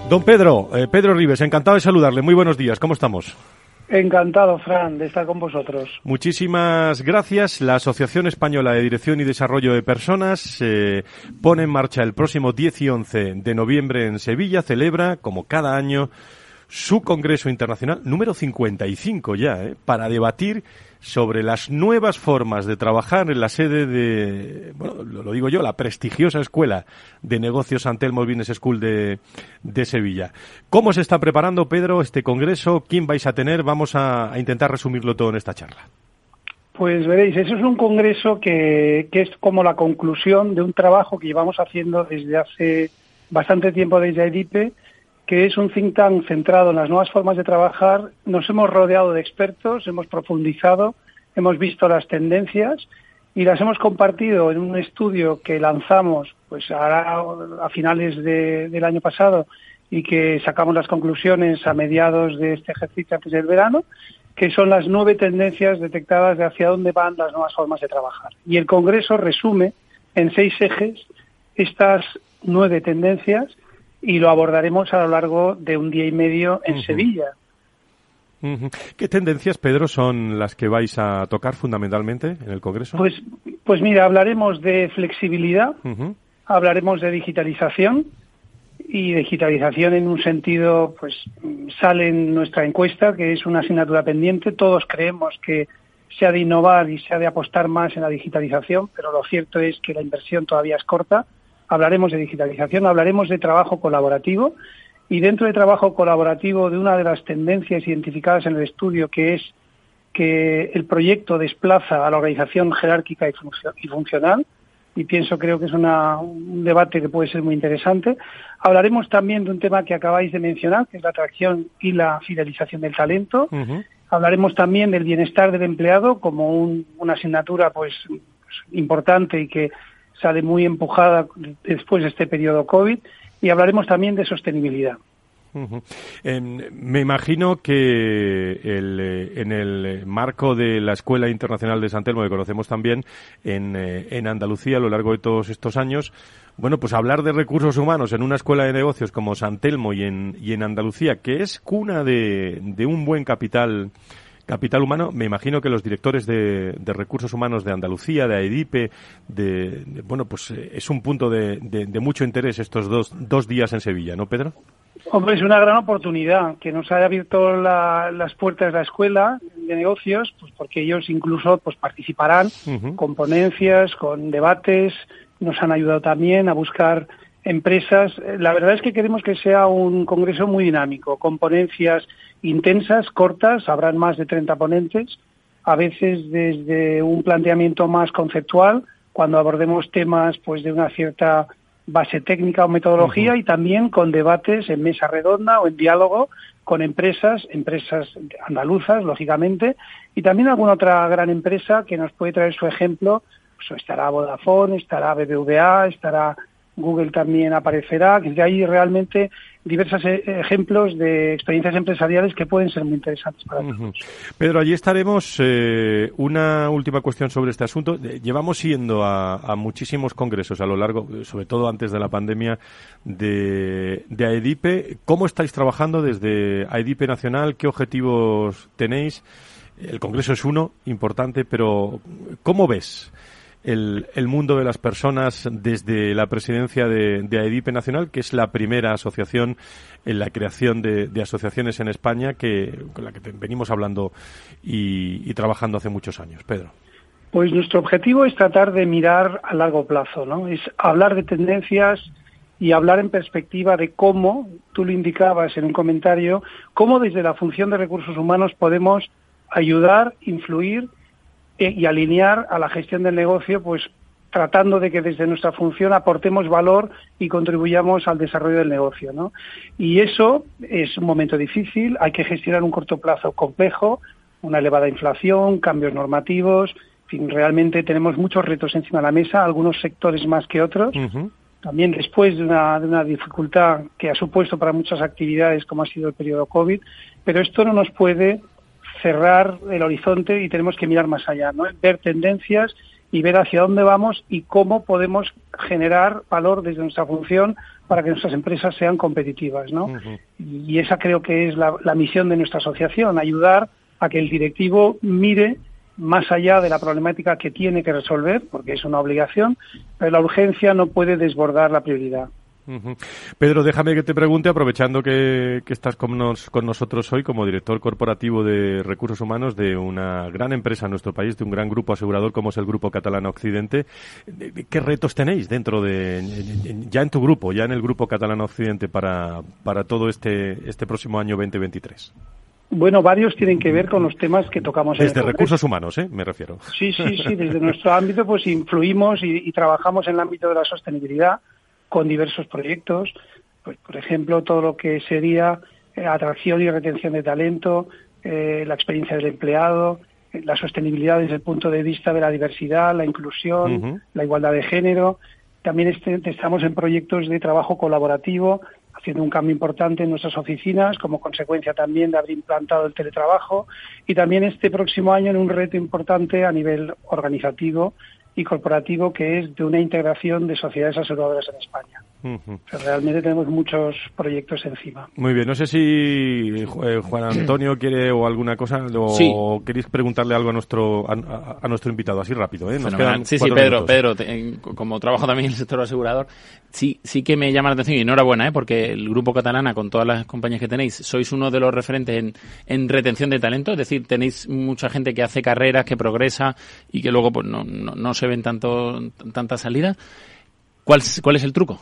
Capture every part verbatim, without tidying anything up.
Don Pedro, eh, Pedro Ribes, encantado de saludarle. Muy buenos días, ¿cómo estamos? Encantado, Fran, de estar con vosotros. Muchísimas gracias. La Asociación Española de Dirección y Desarrollo de Personas eh, pone en marcha el próximo diez y once de noviembre en Sevilla, celebra, como cada año, su Congreso Internacional número cincuenta y cinco ya, eh, para debatir sobre las nuevas formas de trabajar en la sede de, bueno, lo, lo digo yo, la prestigiosa Escuela de Negocios St. Elmo's Business School de, de Sevilla. ¿Cómo se está preparando, Pedro, este congreso? ¿Quién vais a tener? Vamos a, a intentar resumirlo todo en esta charla. Pues veréis, eso es un congreso que, que es como la conclusión de un trabajo que llevamos haciendo desde hace bastante tiempo desde A E D I P E, que es un think tank centrado en las nuevas formas de trabajar. Nos hemos rodeado de expertos, hemos profundizado, hemos visto las tendencias y las hemos compartido en un estudio que lanzamos pues ahora a finales de, del año pasado y que sacamos las conclusiones a mediados de este ejercicio antes del verano, que son las nueve tendencias detectadas de hacia dónde van las nuevas formas de trabajar. Y el Congreso resume en seis ejes estas nueve tendencias y lo abordaremos a lo largo de un día y medio en uh-huh. Sevilla. Uh-huh. ¿Qué tendencias, Pedro, son las que vais a tocar fundamentalmente en el Congreso? Pues, pues mira, hablaremos de flexibilidad, uh-huh. hablaremos de digitalización, y digitalización en un sentido, pues sale en nuestra encuesta, que es una asignatura pendiente. Todos creemos que se ha de innovar y se ha de apostar más en la digitalización, pero lo cierto es que la inversión todavía es corta. Hablaremos de digitalización, hablaremos de trabajo colaborativo y dentro de trabajo colaborativo de una de las tendencias identificadas en el estudio, que es que el proyecto desplaza a la organización jerárquica y, funcio- y funcional, y pienso, creo que es una, un debate que puede ser muy interesante. Hablaremos también de un tema que acabáis de mencionar, que es la atracción y la fidelización del talento. Uh-huh. Hablaremos también del bienestar del empleado como un, una asignatura pues, pues importante y que sale muy empujada después de este periodo COVID, y hablaremos también de sostenibilidad. Uh-huh. Eh, me imagino que el, eh, en el marco de la Escuela Internacional de St. Elmo, que conocemos también en, eh, en Andalucía a lo largo de todos estos años, bueno, pues hablar de recursos humanos en una escuela de negocios como St. Elmo y en, y en Andalucía, que es cuna de, de un buen capital Capital humano, me imagino que los directores de, de recursos humanos de Andalucía, de A E D I P E, de, de, bueno, pues eh, es un punto de, de, de mucho interés estos dos, dos días en Sevilla, ¿no, Pedro? Hombre, es una gran oportunidad que nos haya abierto la, las puertas de la escuela de negocios, pues porque ellos incluso pues participarán uh-huh. con ponencias, con debates, nos han ayudado también a buscar empresas. La verdad es que queremos que sea un congreso muy dinámico, con ponencias intensas, cortas, habrán más de treinta ponentes, a veces desde un planteamiento más conceptual, cuando abordemos temas pues de una cierta base técnica o metodología, uh-huh. y también con debates en mesa redonda o en diálogo con empresas, empresas andaluzas, lógicamente, y también alguna otra gran empresa que nos puede traer su ejemplo. Pues estará Vodafone, estará B B V A, estará Google, también aparecerá, que hay realmente diversos ejemplos de experiencias empresariales que pueden ser muy interesantes para todos. Uh-huh. Pedro, allí estaremos. Eh, una última cuestión sobre este asunto. Llevamos yendo a, a muchísimos congresos a lo largo, sobre todo antes de la pandemia, de, de A E D I P E. ¿Cómo estáis trabajando desde A E D I P E Nacional? ¿Qué objetivos tenéis? El congreso es uno, importante, pero ¿cómo ves El, el mundo de las personas desde la presidencia de, de A E D I P E Nacional, que es la primera asociación en la creación de, de asociaciones en España que con la que venimos hablando y, y trabajando hace muchos años? Pedro. Pues nuestro objetivo es tratar de mirar a largo plazo, ¿no? Es hablar de tendencias y hablar en perspectiva de cómo, tú lo indicabas en un comentario, cómo desde la función de recursos humanos podemos ayudar, influir y alinear a la gestión del negocio, pues tratando de que desde nuestra función aportemos valor y contribuyamos al desarrollo del negocio, ¿no? Y eso es un momento difícil, hay que gestionar un corto plazo complejo, una elevada inflación, cambios normativos, en fin, realmente tenemos muchos retos encima de la mesa, algunos sectores más que otros. Uh-huh. También después de una, de una dificultad que ha supuesto para muchas actividades como ha sido el periodo COVID, pero esto no nos puede cerrar el horizonte y tenemos que mirar más allá, ¿no? Ver tendencias y ver hacia dónde vamos y cómo podemos generar valor desde nuestra función para que nuestras empresas sean competitivas, ¿no? Uh-huh. Y esa creo que es la, la misión de nuestra asociación, ayudar a que el directivo mire más allá de la problemática que tiene que resolver, porque es una obligación, pero la urgencia no puede desbordar la prioridad. Uh-huh. Pedro, déjame que te pregunte, aprovechando que, que estás con, nos, con nosotros hoy como director corporativo de recursos humanos de una gran empresa en nuestro país, de un gran grupo asegurador como es el Grupo Catalana Occidente, ¿qué retos tenéis dentro de, ya en tu grupo, ya en el Grupo Catalana Occidente para, para todo este, este próximo año veinte veintitrés? Bueno, varios tienen que ver con los temas que tocamos en el Desde Congreso. Recursos humanos, ¿eh? Me refiero. Sí, sí, sí. Desde nuestro ámbito, pues influimos y, y trabajamos en el ámbito de la sostenibilidad con diversos proyectos. Pues, por ejemplo, todo lo que sería eh, atracción y retención de talento, eh, la experiencia del empleado, eh, la sostenibilidad desde el punto de vista de la diversidad, la inclusión, uh-huh. la igualdad de género. También este, estamos en proyectos de trabajo colaborativo, haciendo un cambio importante en nuestras oficinas, como consecuencia también de haber implantado el teletrabajo, y también este próximo año en un reto importante a nivel organizativo y corporativo, que es de una integración de sociedades aseguradoras en España. Uh-huh. O sea, realmente tenemos muchos proyectos encima. Muy bien, no sé si eh, Juan Antonio quiere o alguna cosa, o sí. queréis preguntarle algo a nuestro a, a, a nuestro invitado, así rápido, ¿eh? Nos quedan sí, sí, minutos. Pedro, Pedro, te, como trabajo también en el sector asegurador, sí, sí que me llama la atención, y enhorabuena, ¿eh? Porque el Grupo Catalana, con todas las compañías que tenéis, sois uno de los referentes en, en retención de talento, es decir, tenéis mucha gente que hace carreras, que progresa y que luego pues no, no, no se ven tanto tantas salidas. ¿Cuál, ¿Cuál es el truco?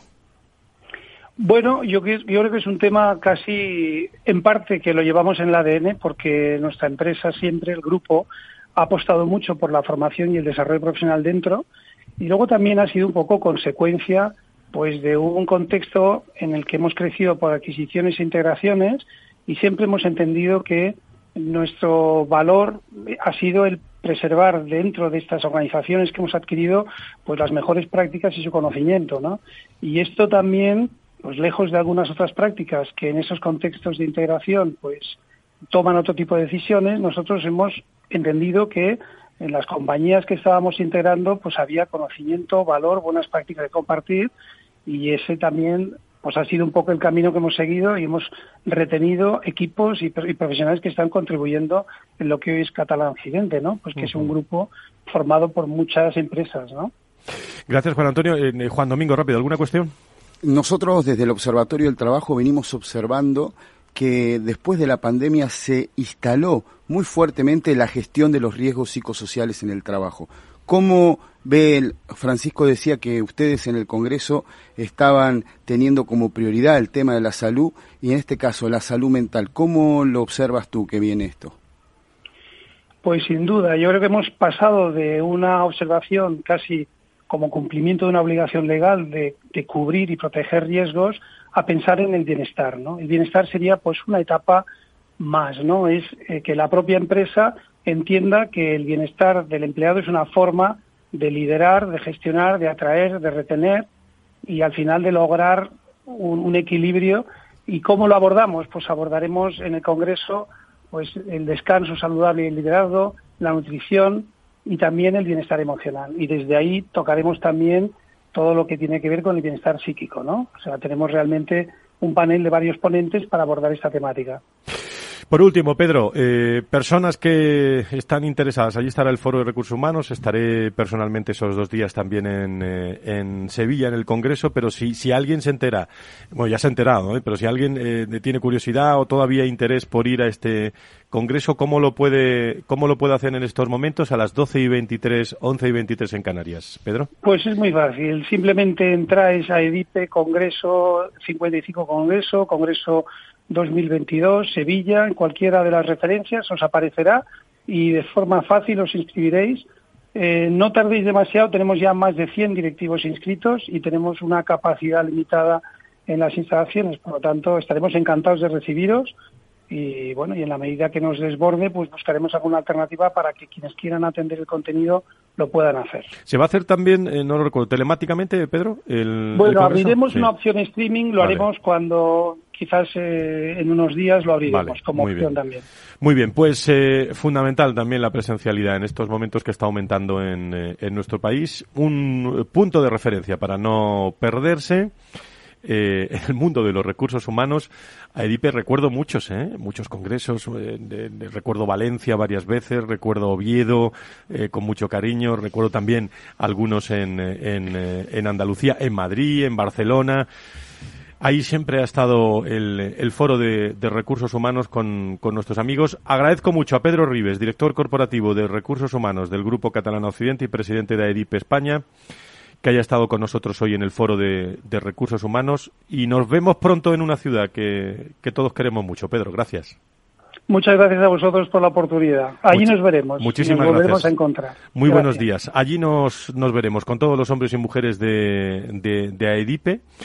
Bueno, yo, yo creo que es un tema casi, en parte, que lo llevamos en el A D N, porque nuestra empresa siempre, el grupo, ha apostado mucho por la formación y el desarrollo profesional dentro, y luego también ha sido un poco consecuencia pues de un contexto en el que hemos crecido por adquisiciones e integraciones, y siempre hemos entendido que nuestro valor ha sido el preservar dentro de estas organizaciones que hemos adquirido pues las mejores prácticas y su conocimiento, ¿no? Y esto también, pues lejos de algunas otras prácticas que en esos contextos de integración pues toman otro tipo de decisiones, nosotros hemos entendido que en las compañías que estábamos integrando pues había conocimiento, valor, buenas prácticas de compartir, y ese también pues ha sido un poco el camino que hemos seguido, y hemos retenido equipos y, y profesionales que están contribuyendo en lo que hoy es Catalana Occidente, ¿no? Pues que uh-huh. es un grupo formado por muchas empresas, ¿no? Gracias, Juan Antonio. Eh, Juan Domingo, rápido, ¿alguna cuestión? Nosotros desde el Observatorio del Trabajo venimos observando que después de la pandemia se instaló muy fuertemente la gestión de los riesgos psicosociales en el trabajo. ¿Cómo ve, el, Francisco decía que ustedes en el Congreso estaban teniendo como prioridad el tema de la salud, y en este caso la salud mental? ¿Cómo lo observas tú que viene esto? Pues sin duda, yo creo que hemos pasado de una observación casi como cumplimiento de una obligación legal de, de cubrir y proteger riesgos a pensar en el bienestar, ¿no? El bienestar sería pues una etapa más, ¿no? Es eh, que la propia empresa entienda que el bienestar del empleado es una forma de liderar, de gestionar, de atraer, de retener y al final de lograr un, un equilibrio. ¿Y cómo lo abordamos? Pues abordaremos en el Congreso pues el descanso saludable y el liderazgo, la nutrición y también el bienestar emocional. Y desde ahí tocaremos también todo lo que tiene que ver con el bienestar psíquico, ¿no? O sea, tenemos realmente un panel de varios ponentes para abordar esta temática. Por último, Pedro, eh, personas que están interesadas, allí estará el Foro de Recursos Humanos, estaré personalmente esos dos días también en, eh, en Sevilla, en el Congreso, pero si, si alguien se entera, bueno, ya se ha enterado, ¿eh? pero si alguien eh, tiene curiosidad o todavía interés por ir a este Congreso, ¿cómo lo puede cómo lo puede hacer en estos momentos a las doce y veintitrés, once y veintitrés en Canarias? Pedro. Pues es muy fácil, simplemente entráis a EDIPE Congreso cincuenta y cinco Congreso, Congreso dos mil veintidós, Sevilla, en cualquiera de las referencias os aparecerá y de forma fácil os inscribiréis. Eh, no tardéis demasiado, tenemos ya más de cien directivos inscritos y tenemos una capacidad limitada en las instalaciones, por lo tanto estaremos encantados de recibiros y bueno, y en la medida que nos desborde pues buscaremos alguna alternativa para que quienes quieran atender el contenido lo puedan hacer. ¿Se va a hacer también, eh, no lo recuerdo, telemáticamente, Pedro? El, bueno, el abriremos sí. una opción streaming, lo vale. haremos cuando, quizás eh, en unos días lo abriremos vale, como opción bien. también. Muy bien, pues eh, fundamental también la presencialidad en estos momentos que está aumentando en, eh, en nuestro país. Un punto de referencia para no perderse. Eh, en el mundo de los recursos humanos, a EDIPE recuerdo muchos, ¿eh? muchos congresos, eh, de, de, recuerdo Valencia varias veces, recuerdo Oviedo eh, con mucho cariño, recuerdo también algunos en, en, en Andalucía, en Madrid, en Barcelona. Ahí siempre ha estado el, el foro de, de recursos humanos con, con nuestros amigos. Agradezco mucho a Pedro Ribes, director corporativo de recursos humanos del Grupo Catalana Occidente y presidente de EDIPE España, que haya estado con nosotros hoy en el foro de, de recursos humanos, y nos vemos pronto en una ciudad que, que todos queremos mucho. Pedro, gracias. Muchas gracias a vosotros por la oportunidad. Allí Much- nos veremos. Muchísimas nos volveremos gracias. a encontrar. Muy gracias. Buenos días. Allí nos, nos veremos con todos los hombres y mujeres de, de, de AEDIPE.